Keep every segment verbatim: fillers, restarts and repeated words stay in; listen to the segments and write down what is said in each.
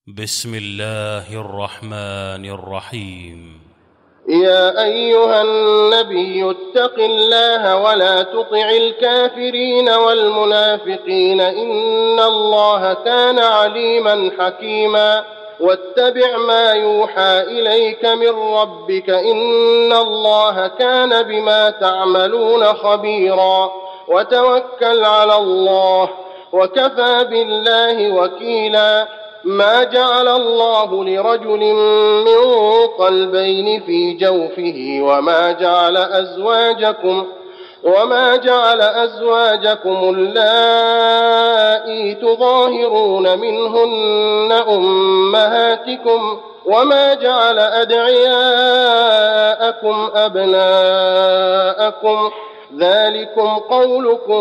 بسم الله الرحمن الرحيم. يا أيها النبي اتق الله ولا تطع الكافرين والمنافقين إن الله كان عليما حكيما واتبع ما يوحى إليك من ربك إن الله كان بما تعملون خبيرا وتوكل على الله وكفى بالله وكيلا. ما جعل الله لرجل من قلبين في جوفه وما جعل أزواجكم وما جعل أزواجكم اللائي تظاهرون منهن أمهاتكم وما جعل أدعياءكم أبناءكم ذلكم قولكم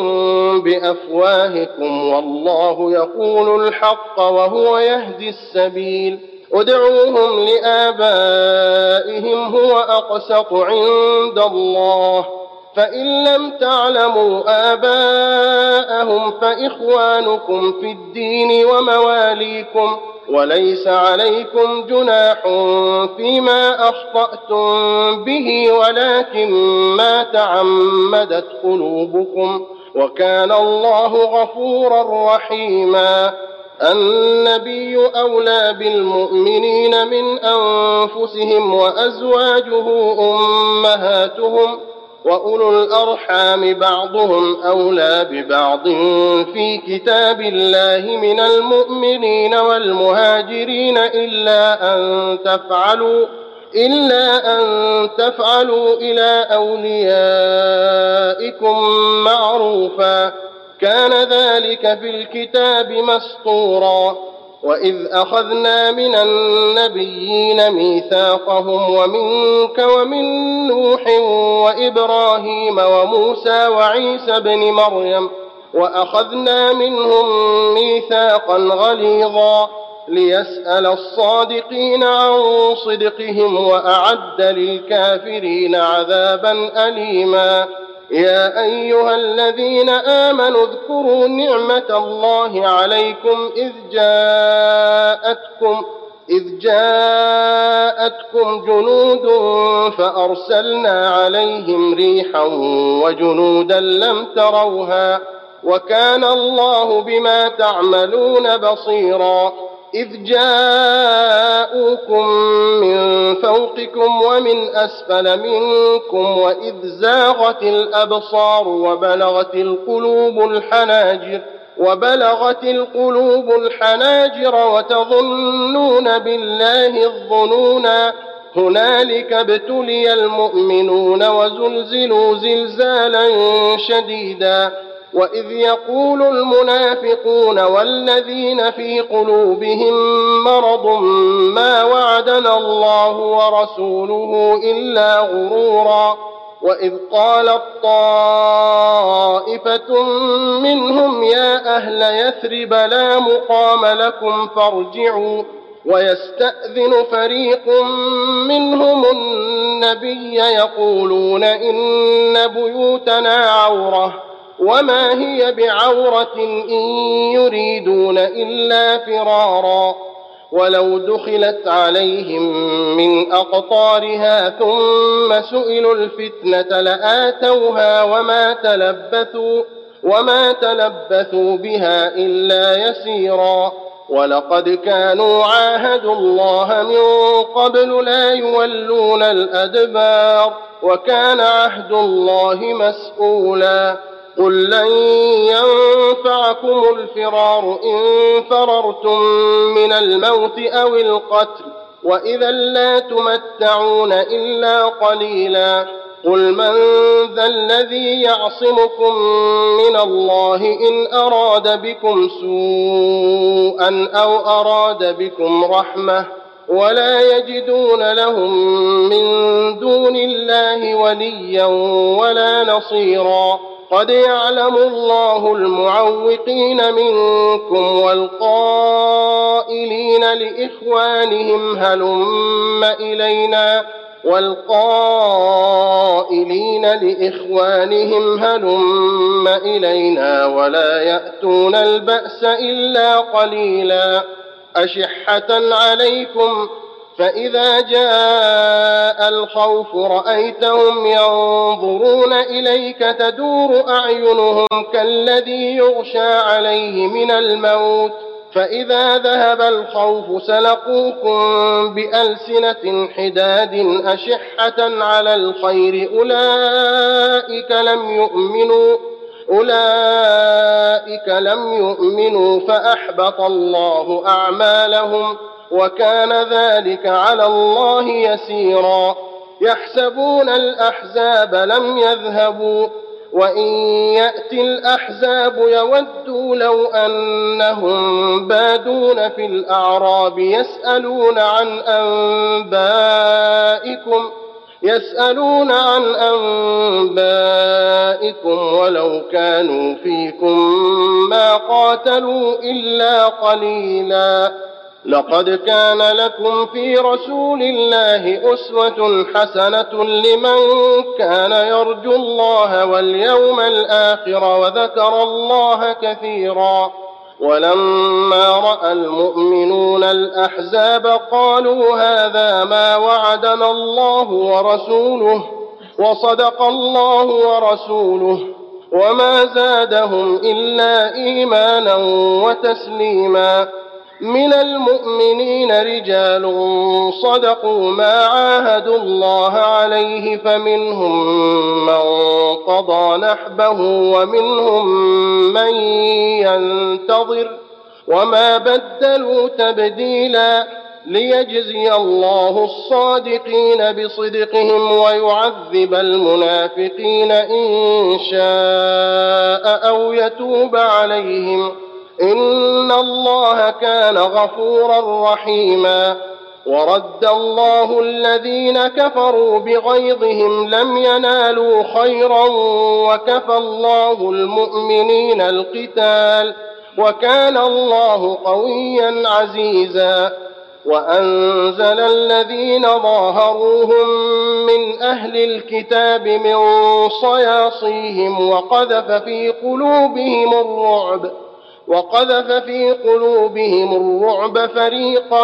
بأفواهكم والله يقول الحق وهو يهدي السبيل. ادعوهم لآبائهم هو أقسط عند الله فإن لم تعلموا آباءهم فإخوانكم في الدين ومواليكم وليس عليكم جناح فيما أخطأتم به ولكن ما تعمدت قلوبكم وكان الله غفورا رحيما. النبي أولى بالمؤمنين من أنفسهم وأزواجه أمهاتهم وأولو الأرحام بعضهم أولى ببعض في كتاب الله من المؤمنين والمهاجرين إلا أن تفعلوا إلا أن تفعلوا إلى أوليائكم معروفا كان ذلك في الكتاب مسطورا. وإذ أخذنا من النبيين ميثاقهم ومنك ومن نوح وإبراهيم وموسى وعيسى بن مريم وأخذنا منهم ميثاقا غليظا ليسأل الصادقين عن صدقهم وأعد للكافرين عذابا أليما. يا أيها الذين آمنوا اذكروا نعمة الله عليكم إذ جاءتكم إذ جاءتكم جنود فأرسلنا عليهم ريحا وجنودا لم تروها وكان الله بما تعملون بصيرا. إذ جاءوكم من فوقكم ومن أسفل منكم وإذ زاغت الأبصار وبلغت القلوب الحناجر وبلغت القلوب الحناجر وتظنون بالله الظنونا هنالك ابتلي المؤمنون وزلزلوا زلزالا شديدا. وإذ يقول المنافقون والذين في قلوبهم مرض ما وعدنا الله ورسوله إلا غرورا. وإذ قالت طائفة منهم يا أهل يثرب لا مقام لكم فارجعوا ويستأذن فريق منهم النبي يقولون إن بيوتنا عورة وما هي بعورة إن يريدون إلا فرارا. ولو دخلت عليهم من أقطارها ثم سئلوا الفتنة لآتوها وما تلبثوا وما تلبثوا بها إلا يسيرا. ولقد كانوا عاهدوا الله من قبل لا يولون الأدبار وكان عهد الله مسؤولا. قل لن ينفعكم الفرار إن فررتم من الموت أو القتل وإذا لا تمتعون إلا قليلا. قل من ذا الذي يعصمكم من الله إن أراد بكم سوءا أو أراد بكم رحمة ولا يجدون لهم من دون الله وليا ولا نصيرا. قد يعلم الله المعوقين منكم والقائلين لإخوانهم هلم إلينا والقائلين لإخوانهم هلم إلينا ولا يأتون البأس إلا قليلا. أشحة عليكم، فإذا جاء الخوف رأيتهم ينظرون إليك تدور أعينهم كالذي يغشى عليه من الموت، فإذا ذهب الخوف سلقوكم بألسنة حداد أشحة على الخير أولئك لم يؤمنوا أولئك لم يؤمنوا فأحبط الله أعمالهم، وكان ذلك على الله يسيرا. يحسبون الأحزاب لم يذهبوا، وإن يأتي الأحزاب يودوا لو أنهم بادون في الأعراب يسألون عن أنبائكم يسألون عن أنبائكم ولو كانوا فيكم ما قاتلوا إلا قليلا. لقد كان لكم في رسول الله أسوة حسنة لمن كان يرجو الله واليوم الآخر وذكر الله كثيرا. ولما رأى المؤمنون الأحزاب قالوا هذا ما وعدنا الله ورسوله وصدق الله ورسوله، وما زادهم إلا إيمانا وتسليما. من المؤمنين رجال صدقوا ما عاهدوا الله عليه، فمنهم من قضى نحبه ومنهم من ينتظر، وما بدلوا تبديلا، ليجزي الله الصادقين بصدقهم ويعذب المنافقين إن شاء أو يتوب عليهم، إن الله كان غفورا رحيما. ورد الله الذين كفروا بغيظهم لم ينالوا خيرا، وكفى الله المؤمنين القتال، وكان الله قويا عزيزا. وأنزل الذين ظاهروهم من أهل الكتاب من صياصيهم وقذف في قلوبهم الرعب وقذف في قلوبهم الرعب فريقا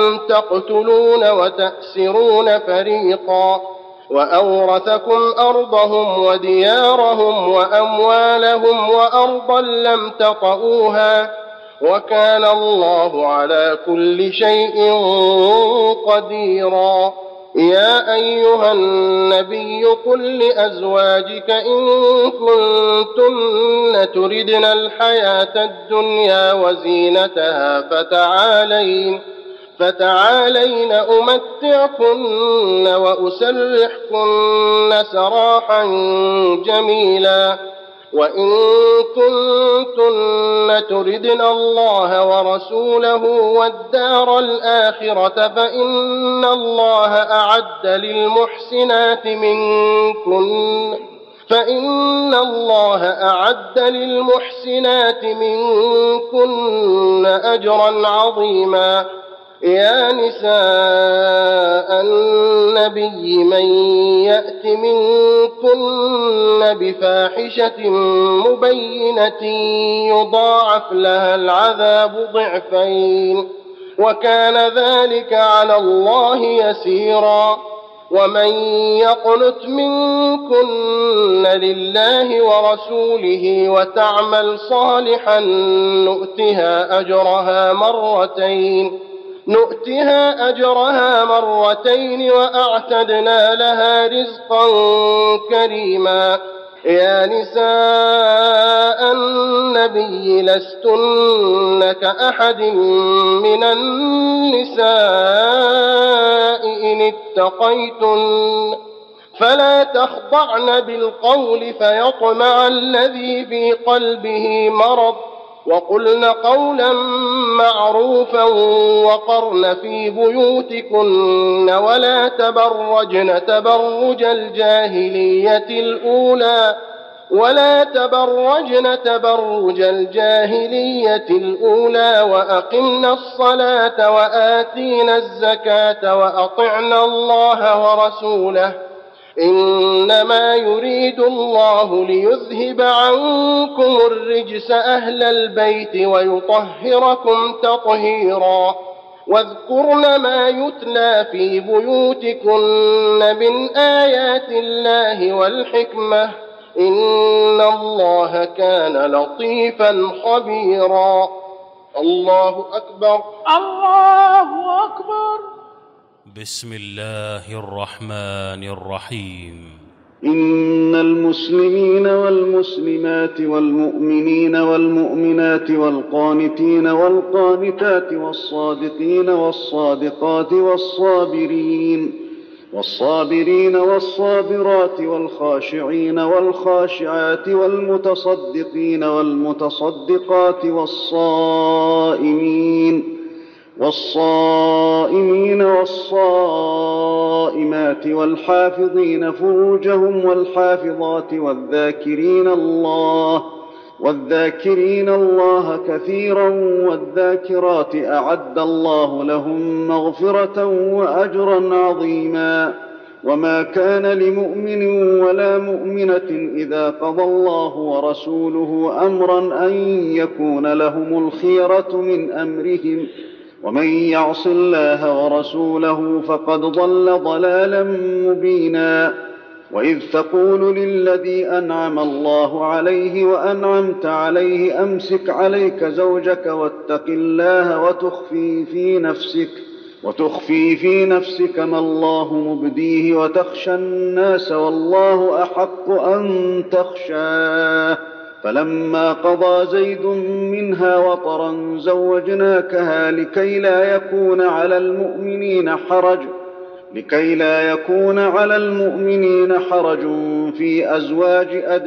تقتلون وتأسرون فريقا، وأورثكم أرضهم وديارهم وأموالهم وأرضا لم تطئوها، وكان الله على كل شيء قديرا. يا أيها النبي قل لأزواجك إن كنتن تردن الحياة الدنيا وزينتها فتعالين فتعالين أمتعكن وأسرحكن سراحا جميلا. وإن كنتن تردن الله ورسوله والدار الآخرة فإن الله أعد للمحسنات منكن فإن الله أعد للمحسنات منكن أجرا عظيما. يا نساء النبي من يأت منكن بفاحشة مبينة يضاعف لها العذاب ضعفين، وكان ذلك على الله يسيرا. ومن يقنت منكن لله ورسوله وتعمل صالحا نؤتها أجرها مرتين نؤتها أجرها مرتين وأعتدنا لها رزقا كريما. يا نساء النبي لستن كأحد من النساء إن اتقيتن، فلا تخضعن بالقول فيطمع الذي في قلبه مرض، وقلن قولا معروفا وقرن في بيوتكن ولا تبرجن تبرج الجاهلية الأولى ولا تبرجن تبرج الجاهلية الأولى وأقمنا الصلاة وآتينا الزكاة وأطعنا الله ورسوله إنما يريد الله ليذهب عنكم الرجس أهل البيت ويطهركم تطهيرا واذكرن ما يتلى في بيوتكن من آيات الله والحكمة إن الله كان لطيفا خبيرا. الله أكبر. الله أكبر. بسم الله الرحمن الرحيم. إن المسلمين والمسلمات والمؤمنين والمؤمنات والقانتين والقانتات والصادقين والصادقات والصابرين والصابرين والصابرات والخاشعين والخاشعات والمتصدقين والمتصدقات والصائمين والصائمين والصائمات والحافظين فروجهم والحافظات والذاكرين الله والذاكرين الله كثيرا والذاكرات أعد الله لهم مغفرة وأجرا عظيما. وما كان لمؤمن ولا مؤمنة إذا قضى الله ورسوله أمرا أن يكون لهم الخيرة من أمرهم ومن يعص الله ورسوله فقد ضل ضلالا مبينا. وإذ تقول للذي أنعم الله عليه وأنعمت عليه أمسك عليك زوجك واتق الله وتخفي في نفسك وتخفي في نفسك ما الله مبديه وتخشى الناس والله أحق أن تخشاه فلما قضى زيد منها وطرا زوجناكها لكي لا يكون على المؤمنين حرج لكي لا يكون على المؤمنين حرج في أزواج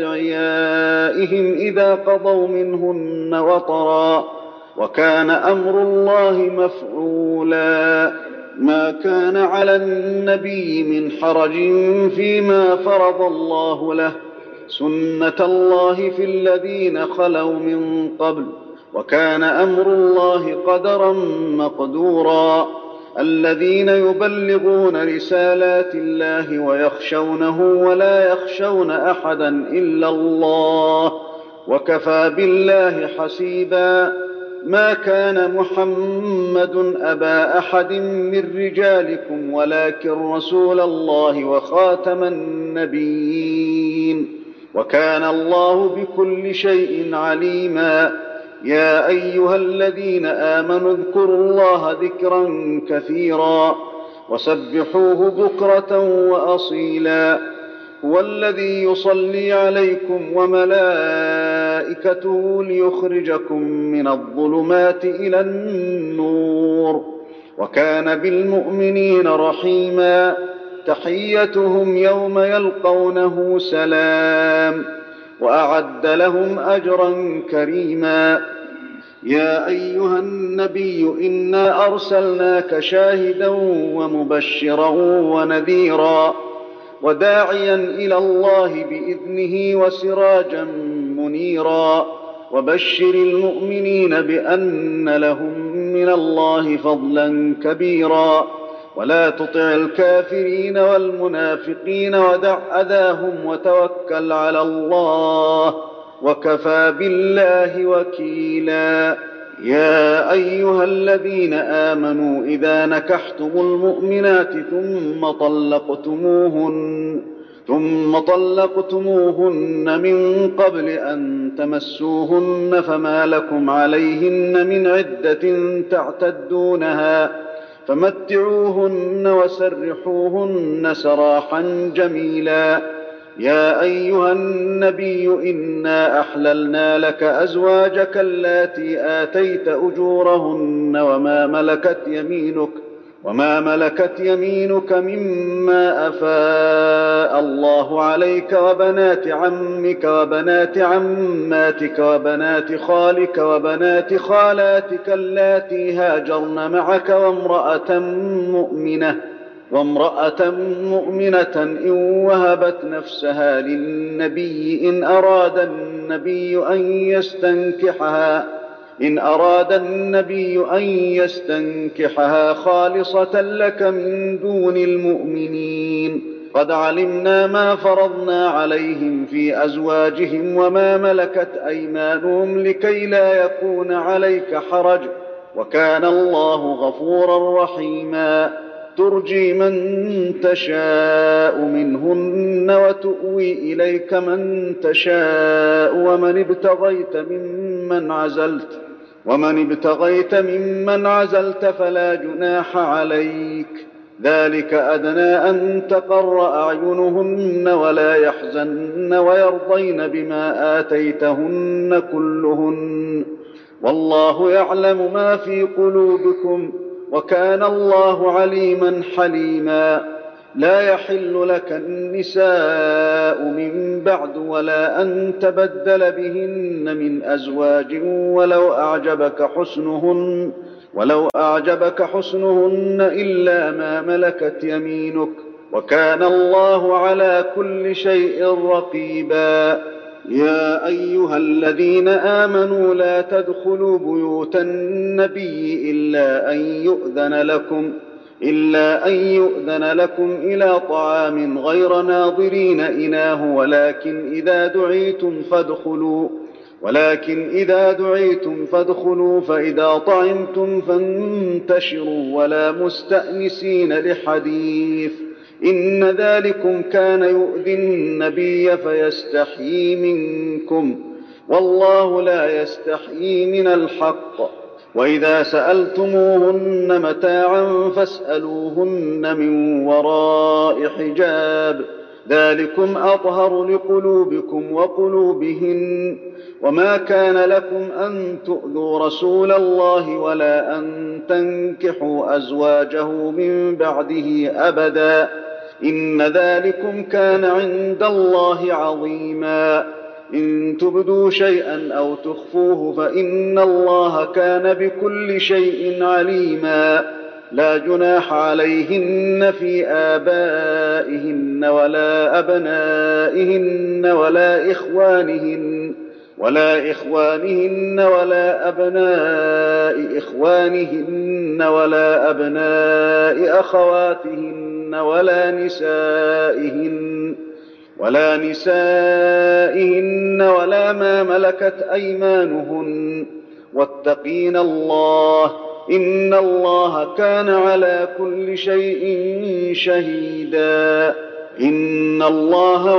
أدعيائهم إذا قضوا منهن وطرا وكان أمر الله مفعولا. ما كان على النبي من حرج فيما فرض الله له سنة الله في الذين خلوا من قبل وكان أمر الله قدرا مقدورا. الذين يبلغون رسالات الله ويخشونه ولا يخشون أحدا إلا الله وكفى بالله حسيبا. ما كان محمد أبا أحد من رجالكم ولكن رسول الله وخاتم النبيين وكان الله بكل شيء عليما. يا أيها الذين آمنوا اذكروا الله ذكرا كثيرا وسبحوه بكرة وأصيلا. هو الذي يصلي عليكم وملائكته ليخرجكم من الظلمات إلى النور وكان بالمؤمنين رحيما. تحيتهم يوم يلقونه سلام وأعد لهم أجرا كريما. يا أيها النبي إنا أرسلناك شاهدا ومبشرا ونذيرا وداعيا إلى الله بإذنه وسراجا منيرا. وبشر المؤمنين بأن لهم من الله فضلا كبيرا. ولا تطع الكافرين والمنافقين ودع أذاهم وتوكل على الله وكفى بالله وكيلا. يا أيها الذين آمنوا إذا نكحتم المؤمنات ثم طلقتموهن ثم طلقتموهن من قبل أن تمسوهن فما لكم عليهن من عدة تعتدونها فمتعوهن وسرحوهن سراحا جميلا. يا أيها النبي إنا أحللنا لك أزواجك اللاتي آتيت أجورهن وما ملكت يمينك وما ملكت يمينك مما أفاء الله عليك وبنات عمك وبنات عماتك وبنات خالك وبنات خالاتك اللاتي هاجرن معك وامرأة مؤمنة وامرأة مؤمنة إن وهبت نفسها للنبي إن أراد النبي أن يستنكحها إن أراد النبي أن يستنكحها خالصة لك من دون المؤمنين قد علمنا ما فرضنا عليهم في أزواجهم وما ملكت أيمانهم لكي لا يكون عليك حرج، وكان الله غفورا رحيما. ترجي من تشاء منهن وتؤوي إليك من تشاء ومن ابتغيت ممن عزلت ومن ابتغيت ممن عزلت فلا جناح عليك، ذلك أدنى أن تقر أعينهن ولا يحزن ويرضين بما آتيتهن كلهن، والله يعلم ما في قلوبكم وكان الله عليما حليما. لا يحل لك النساء من بعد ولا أن تبدل بهن من أزواج ولو أعجبك حسنهن ولو أعجبك حسنهن إلا ما ملكت يمينك، وكان الله على كل شيء رقيبا. يا أيها الذين آمنوا لا تدخلوا بيوت النبي إلا أن يؤذن لكم إلا أن يؤذن لكم إلى طعام غير ناظرين إناه ولكن إذا دعيتم فادخلوا ولكن إذا دعيتم فادخلوا فإذا طعمتم فانتشروا ولا مستأنسين لحديث، إن ذلكم كان يؤذي النبي فيستحيي منكم، والله لا يستحيي من الحق. وإذا سألتموهن متاعا فاسألوهن من وراء حجاب، ذلكم أطهر لقلوبكم وقلوبهن. وما كان لكم أن تؤذوا رسول الله ولا أن تنكحوا أزواجه من بعده أبدا، إن ذلكم كان عند الله عظيما. إن تبدوا شيئا أو تخفوه فإن الله كان بكل شيء عليما. لا جناح عليهن في آبائهن ولا أبنائهن ولا إخوانهن ولا إخوانهن ولا أبناء إخوانهن ولا أبناء أخواتهن ولا نسائهن ولا نسائهن ولا ما ملكت أيمانهن، واتقين الله إن الله كان على كل شيء شهيدا. إن الله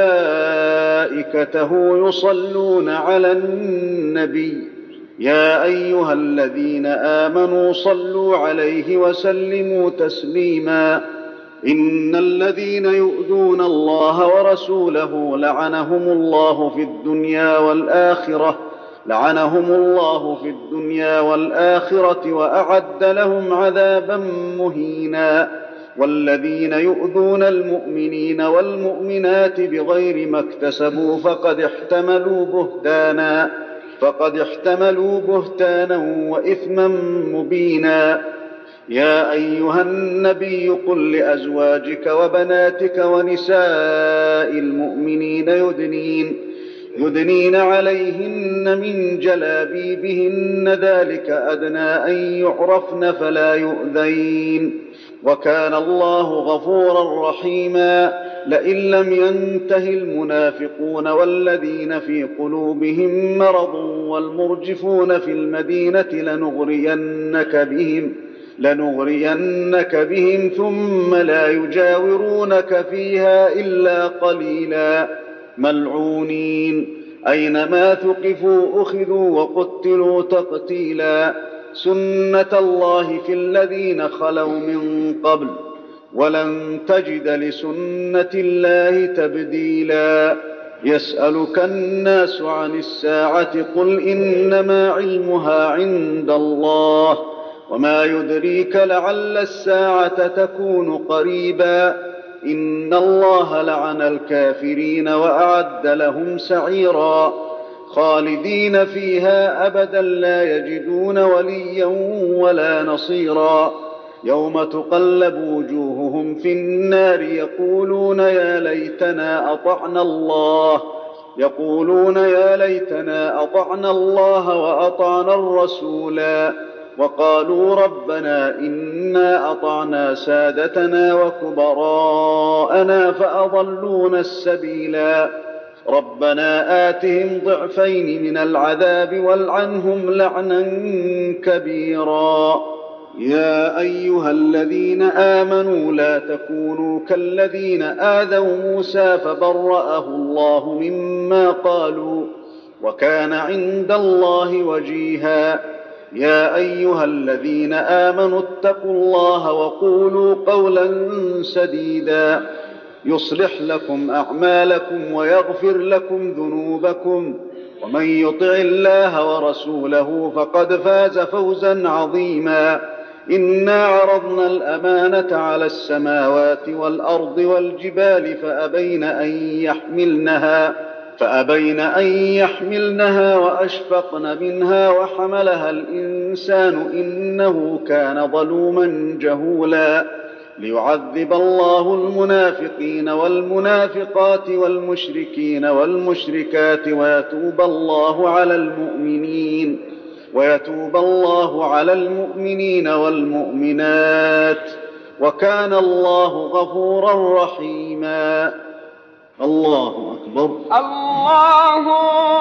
وملائكته يصلون على النبي، يا أيها الذين آمنوا صلوا عليه وسلموا تسليما. إن الذين يؤذون الله ورسوله لعنهم الله في الدنيا والآخرة لعنهم الله في الدنيا والآخرة وأعد لهم عذابا مهينا. والذين يؤذون المؤمنين والمؤمنات بغير ما اكتسبوا فقد احتملوا بهتانا فقد احتملوا بهتانا وإثما مبينا. يا أيها النبي قل لأزواجك وبناتك ونساء المؤمنين يدنين يدنين عليهن من جلابيبهن، ذلك أدنى أن يعرفن فلا يؤذين، وكان الله غفورا رحيما. لئن لم ينته المنافقون والذين في قلوبهم مرض والمرجفون في المدينة لنغرينك بهم لنغرينك بهم ثم لا يجاورونك فيها إلا قليلا، ملعونين أينما ثقفوا أخذوا وقتلوا تقتيلا. سنة الله في الذين خلوا من قبل ولن تجد لسنة الله تبديلا. يسألك الناس عن الساعة قل إنما علمها عند الله وما يدريك لعل الساعة تكون قريبا. إن الله لعن الكافرين وأعد لهم سعيرا، خالدين فيها أبدا لا يجدون وليا ولا نصيرا. يوم تقلب وجوههم في النار يقولون يا ليتنا أطعنا الله يقولون يا ليتنا أطعنا الله وأطعنا الرسولا. وقالوا ربنا إنا أطعنا سادتنا وكبراءنا فأضلونا السبيلا ربنا آتهم ضعفين من العذاب والعنهم لعنا كبيرا. يا أيها الذين آمنوا لا تكونوا كالذين آذوا موسى فبرأه الله مما قالوا وكان عند الله وجيها. يا أيها الذين آمنوا اتقوا الله وقولوا قولا سديدا يصلح لكم أعمالكم ويغفر لكم ذنوبكم ومن يطع الله ورسوله فقد فاز فوزا عظيما. إنا عرضنا الأمانة على السماوات والأرض والجبال فأبين أن يحملنها فأبين أن يحملنها وأشفقن منها وحملها الإنسان إنه كان ظلوما جهولا. ليعذب الله المنافقين والمنافقات والمشركين والمشركات ويتوب الله على المؤمنين ويتوب الله على المؤمنين والمؤمنات وكان الله غفورا رحيما. الله أكبر. الله